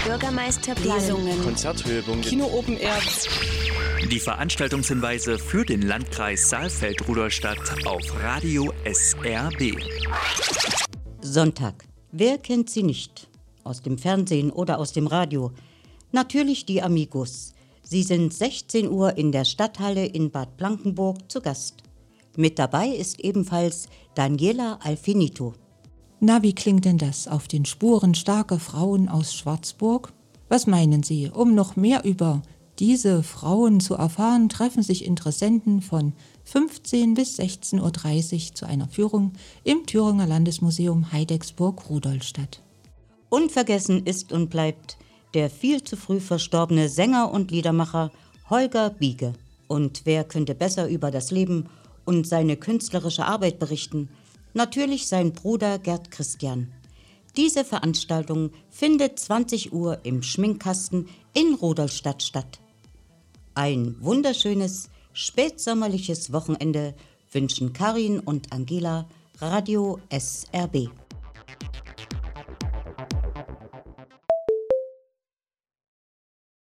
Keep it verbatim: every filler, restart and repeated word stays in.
Bürgermeisterplanungen, Konzerthöhepunkte, Kino Open Air. Die Veranstaltungshinweise für den Landkreis Saalfeld-Rudolstadt auf Radio S R B. Sonntag. Wer kennt sie nicht? Aus dem Fernsehen oder aus dem Radio? Natürlich die Amigos. Sie sind sechzehn Uhr in der Stadthalle in Bad Blankenburg zu Gast. Mit dabei ist ebenfalls Daniela Alfinito. Na, wie klingt denn das auf den Spuren starker Frauen aus Schwarzburg? Was meinen Sie? Um noch mehr über diese Frauen zu erfahren, treffen sich Interessenten von fünfzehn bis sechzehn Uhr dreißig zu einer Führung im Thüringer Landesmuseum Heidecksburg-Rudolstadt. Unvergessen ist und bleibt der viel zu früh verstorbene Sänger und Liedermacher Holger Biege. Und wer könnte besser über das Leben und seine künstlerische Arbeit berichten? Natürlich sein Bruder Gerd Christian. Diese Veranstaltung findet zwanzig Uhr im Schminkkasten in Rudolstadt statt. Ein wunderschönes, spätsommerliches Wochenende wünschen Karin und Angela, Radio S R B.